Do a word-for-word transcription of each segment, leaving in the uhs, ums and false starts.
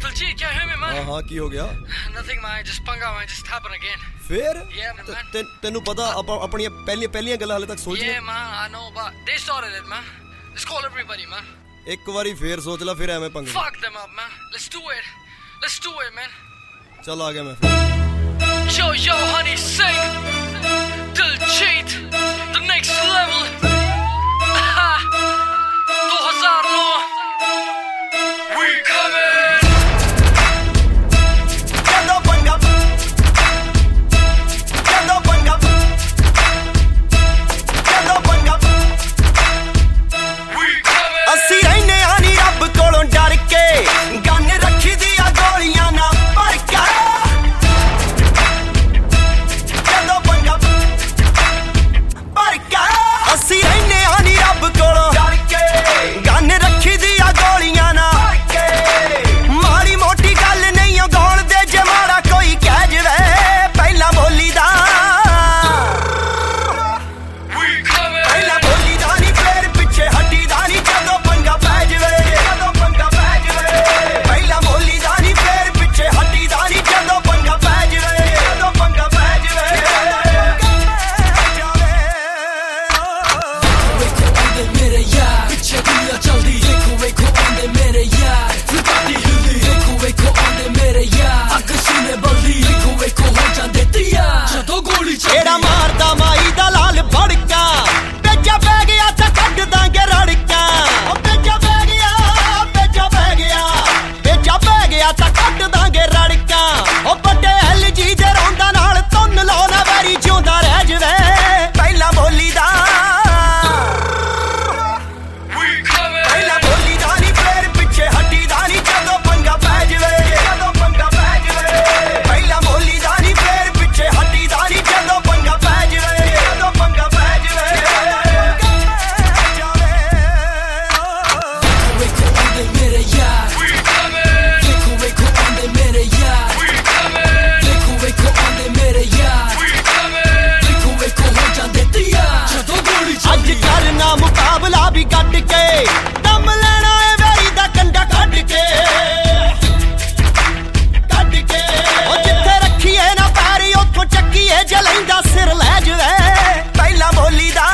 Diljit, can you hear me, man? हाँ हाँ की हो गया? Nothing, man. Just पंगा, man. Just happen again. फिर? Yeah, man. ते, ते, तेनू पता आप अपनी पहली पहलियां गल्लां हाले तक सोच ले? Yeah, man. I know, but they started it, man. Let's call everybody, man. एक बारी फिर सोच ला, फिर ऐਵੇਂ पंगा. Fuck them up, man. Let's do it. Let's do it, man. चल आ गया मैं फिर. Yo, yo, honey, sing. Diljit, the next level. two thousand nine. We coming. Get up and up. Get up and up. Get up and up. We coming. ਅਸੀਂ ਰਹਿਨੇ ਆ ਨੀ ਰੱਬ ਕੋਲੋਂ ਡਰ ਕੇ, ਗੰਨ ਰੱਖੀ ਦੀਆਂ ਗੋਲੀਆਂ ਨਾ ਭਰ ਕੇ. Get up and up. ਭਰ ਕੇ. ਅਸੀਂ ਰਹਿਨੇ ਆ ਨੀ ਰੱਬ ਕੋਲੋਂ ਡਰ ਕੇ, ਗੰਨ ਰੱਖੀ ਦੀਆਂ ਗੋਲੀਆਂ ਨਾ ਭਰ ਕੇ. ਮਾੜੀ ਮੋਟੀ ਗੱਲ ਨਹੀਂ ਓ ਗਾਉਣਦੇ, ਜੇ ਮਾੜਾ ਕੋਈ ਕਹਿ ਜਵੇ ਪਹਿਲਾਂ ਬੋਲੀ ਦਾ. ਪਹਿਲਾਂ ਬੋਲੀ ਦਾ ਨੀ, ਫੇਰ ਪਿੱਛੇ ਹੱਟੀ ਦਾ ਨੀ, ਜਦੋਂ ਪੰਗਾ ਪੈ ਜਵੇ. ਜਦੋਂ ਪੰਗਾ ਪੈ ਜਵੇ. ਪਹਿਲਾਂ ਬੋਲੀ ਦਾ ਨੀ, ਫੇਰ ਪਿੱਛੇ ਹੱਟੀ ਦਾ ਨੀ, ਜਦੋਂ ਪੰਗਾ ਪੈ ਜਵੇ. ਜਦੋਂ ਪੰਗਾ ਪੈ ਜਵੇ. ਮੇਰੇ ਯਾਰ ਪਿੱਛੇ ਦੁਨੀਆ ਚੱਲਦੀ, ਵੇਖੋ ਵੇਖੋ ਆਉਂਦੇ ਮੇਰੇ ਯਾਰ, ਫੁੱਟੀ ਹਿਲਦੀ, ਵੇਖੋ ਵੇਖੋ ਆਉਂਦੇ ਮੇਰੇ ਯਾਰ, ਅੱਗ ਸੀਨੇ ਬਲਦੀ, ਵੇਖੋ ਵੇਖੋ ਹੋ ਜਾਂਦੇ ਤਿਆਰ, ਜਦੋਂ ਗੋਲੀ ਚੱਲਦੀ. ਜਿਹੜਾ ਮਾਰਦਾ ਮਾਈ ਦਾ ਲਾਲ ਫੜਕਾ, ਪੇਚਾ ਪੈ ਗਿਆ ਤਾਂ ਕੱਢ ਦਾਂਗੇ ਰੜਕਾ. ਉਹ ਪੇਚਾ ਪੈ ਗਿਆ, ਪੇਚਾ ਪੈ ਗਿਆ, ਪੇਚਾ ਪੈ ਗਿਆ ਤਾਂ ਕੱਢ ਦਾਂਗੇ ਰੜਕਾ. ਉਹ ਵੱਡੇ ਐਲ ਜੀ ਦੇ ਰੌਂਦਾ ਨਾਲ ਤੁੰਨ ਲਾਉ ਨਾ, ਵੈਰੀ ਜਿਉਂਦਾ ਰਹਿ ਜਵੇ ਪਹਿਲਾਂ ਬੋਲੀ ਦਾ. ਪਹਿਲਾਂ ਬੋਲੀ ਦਾ ਨੀ, ਫੇਰ ਪਿੱਛੇ ਹੱਟੀ ਦਾ ਨੀ, ਜਦੋਂ ਪੰਗਾ ਪੈ ਜਵੇ. ਜਦੋਂ ਪੰਗਾ ਪੈ ਜਵੇ. ਪਹਿਲਾਂ ਬੋਲੀ ਦਾ ਨੀ, ਫੇਰ ਪਿੱਛੇ ਹੱਟੀ ਦਾ ਨੀ, ਜਦੋਂ ਪੰਗਾ ਪੈ ਜਵੇ. ਜਦੋਂ ਪੰਗਾ ਪੈ ਜਵੇ. ਵੇਖੋ ਆਉਂਦੇ ਮੇਰੇ ਯਾਰ, ਵੇਖੋ ਵੇਖੋ ਆਉਂਦੇ ਮੇਰੇ ਯਾਰ, ਵੇਖੋ ਵੇਖੋ ਆਉਂਦੇ ਮੇਰੇ ਯਾਰ, ਵੇਖੋ ਵੇਖੋ ਹੋ ਜਾਂਦੇ ਤਿਆਰ, ਜਦੋਂ ਗੋਲੀ ਅੱਜ ਚੱਲਦੀ. ਕਰਨਾ ਮੁਕਾਬਲਾ ਵੀ ਕੱਢ ਕੇ, ਦਮ ਲੈਣਾ ਏ ਵੈਰੀ ਦਾ ਕੰਡਾ ਕੱਢ ਕੇ. ਕੱਢ ਕੇ. ਉਹ ਜਿੱਥੇ ਰੱਖੀਏ ਨਾ ਪੈਰੀ, ਉੱਥੋਂ ਚੱਕੀਏ, ਜੇ ਲੈਂਦਾ ਸਿਰ ਲੈ ਜਵੇ ਪਹਿਲਾਂ ਬੋਲੀ ਦਾ.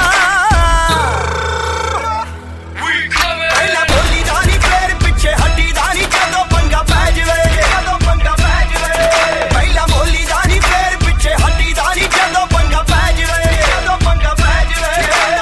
ਪਹਿਲਾਂ ਬੋਲੀ ਦਾ ਨੀ, ਫੇਰ ਪਿੱਛੇ ਹੱਟੀ ਦਾ ਨੀ, ਜਦੋਂ ਪੰਗਾ ਪੈ ਜਵੇ. ਜਦੋਂ ਪੰਗਾ ਪੈ ਜਵੇ. ਪਹਿਲਾਂ ਬੋਲੀ ਦਾ ਨੀ, ਫੇਰ ਪਿੱਛੇ ਹੱਟੀ ਦਾ ਨੀ, ਜਦੋਂ ਪੰਗਾ ਪੈ ਜਵੇ. ਜਦੋਂ ਪੰਗਾ ਪੈ ਜਵੇ.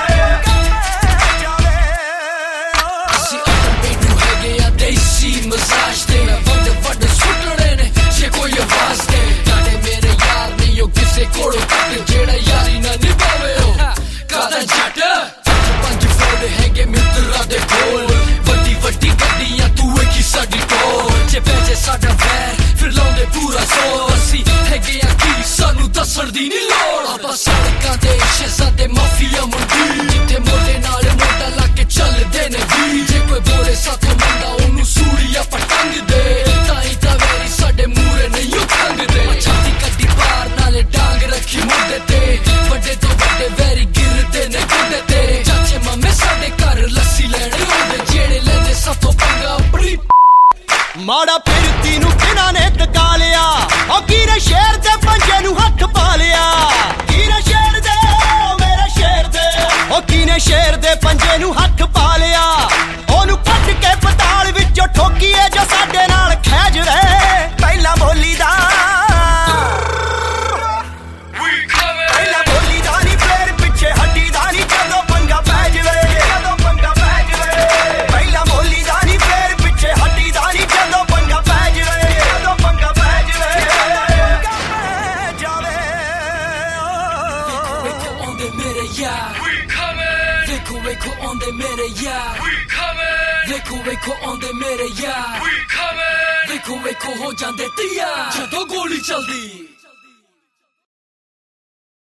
ਅਸੀਂ ਆਟੋਮੈਟਿਕ ਹੈਗੇ ਆ ਦੇਸੀ ਮਸਾਜ ਤੇ, ਵੱਡੇ ਵੱਡੇ ਸੁੱਟਣੇ ਨੇ ਜੇ ਕੋਈ ਆਵਾਜ਼ ਦੇ. ਤੁਹਾਡੇ ਮੇਰੇ ਯਾਰ ਨਹੀਂ ਉਹ ਕਿਸੇ ਕੋਲੋਂ ਕੱਟ, ਜਿਹੜਾ ਯਾਰੀ ਨਾ ਨਿਭਾਵੇ ਉਹ ਕਾਹਦਾ ਜੱਟ. ਪੰਜ ਫੋੜ ਹੈਗੇ ਮਿੱਤਰਾਂ ਦੇ ਕੋਲ, ਵੱਡੀ ਵੱਡੀ ਗੱਡੀਆਂ ਤੂੰ ਵੇਖੀ ਸਾਡੀ ਟੋਲ. ਜੇ ਪੈਸੇ ਸਾਡਾ ਵੈਰ ਫਿਰ ਲਾਉਂਦੇ ਪੂਰਾ ਜ਼ੋਰ, ਅਸੀਂ ਹੈਗੇ ਆ ਕੀ ਸਾਨੂੰ ਦੱਸਣ ਦੀ ਨੀ ਲੋੜ. ਆਪਾਂ ਸੜਕਾਂ ਦੇ ਸ਼ਹਿਜ਼ਾਦੇ ਮਾਫੀਆ ਮੁੰਡੀ, ਜਿੱਥੇ ਮੋਢੇ ਨਾਲ ਮੋਢਾ ਲਾ ਕੇ ਚੱਲਦੇ ਨੇ ਵੀ. ਜੇ ਕੋਈ ਬੋਲੇ ਸਾਥੋਂ ਮੰਦਾ ਉਹਨੂੰ ਸੂੜੀਆਂ ਪਟੰਗਦੇ, ਤਾਂ ਹੀ ਤਾਂ ਵੈਰੀ ਸਾਡੇ ਮੂਹਰੇ ਨਹੀਂ ਉਹ ਖੰਗਦੇ. ਛਾਤੀ ਕੱਢੀ ਪਾਰ ਨਾਲੇ ਡਾਂਗ ਰੱਖੀ ਮੁੰਡੇ ਤੇ, ਵੱਡੇ ਤੋਂ ਵੱਡੇ ਵੈਰੀ ਗਿਰਦੇ ਨੇ ਗੁੰਡੇ ਤੇ. ਚਾਚੇ ਮਾਮੇ ਸਾਡੇ ਘਰ ਲੱਸੀ ਲੈਣੇ ਆਉਂਦੇ, ਜਿਹੜੇ ਲੈਂਦੇ ਸਾਥੋਂ ਪੰਗਾ ਆਪਣੀ. ਮਾੜਾ ਫਿਰਤੀ ਨੂੰ ਕਿਹਨਾਂ ਨੇ ਟਕਾ ਲਿਆ, ਉਹ ਕੀਰੇ ਸ਼ੇਰ ਦੇ ਪੰਜੇ ਨੂੰ ਹੱਥ ਪਾ ਲਿਆ. ਕੀਰੇ ਸ਼ੇਰ ਦੇ, ਉਹ ਮੇਰੇ ਸ਼ੇਰ ਦੇ, ਉਹ ਕੀਨੇ ਸ਼ੇਰ ਦੇ ਪੰਜੇ ਨੂੰ ਹੱਥ ਪਾ ਲਿਆ. ਉਹਨੂੰ ਕੱਢ ਕੇ ਪਤਾਲ ਵਿੱਚੋਂ ਠੋਕੀਏ, ਜੋ ਸਾਡੇ ਨਾਲ ਖਹਿ ਜਵੇ ਪਹਿਲਾਂ ਬੋਲੀ ਦਾ. ਪਹਿਲਾਂ ਬੋਲੀ ਦਾ ਨੀ, ਫੇਰ ਪਿੱਛੇ ਹੱਟੀ ਦਾ ਨੀ, ਜਦੋਂ ਪੰਗਾ ਪੈ ਜਵੇ. ਜਦੋਂ ਪੰਗਾ ਪੈ ਜਵੇ. ਪਹਿਲਾਂ ਬੋਲੀ ਦਾ ਨੀ, ਫੇਰ ਪਿੱਛੇ ਹੱਟੀ ਦਾ ਨੀ, ਜਦੋਂ ਪੰਗਾ ਪੈ ਜਵੇ. ਜਦੋਂ ਪੰਗਾ ਪੈ ਜਵੇ. ਜਾਵੇ. ਵੇਖੋ ਆਉਂਦੇ ਮੇਰੇ ਯਾਰ, ਵੇਖੋ ਵੇਖੋ ਆਉਂਦੇ ਮੇਰੇ ਯਾਰ, ਵੇਖੋ ਵੇਖੋ ਆਉਂਦੇ ਮੇਰੇ ਯਾਰ, ਵੇਖੋ ਵੇਖੋ ਹੋ ਜਾਂਦੇ ਤਿਆਰ, ਜਦੋਂ ਗੋਲੀ ਚੱਲਦੀ.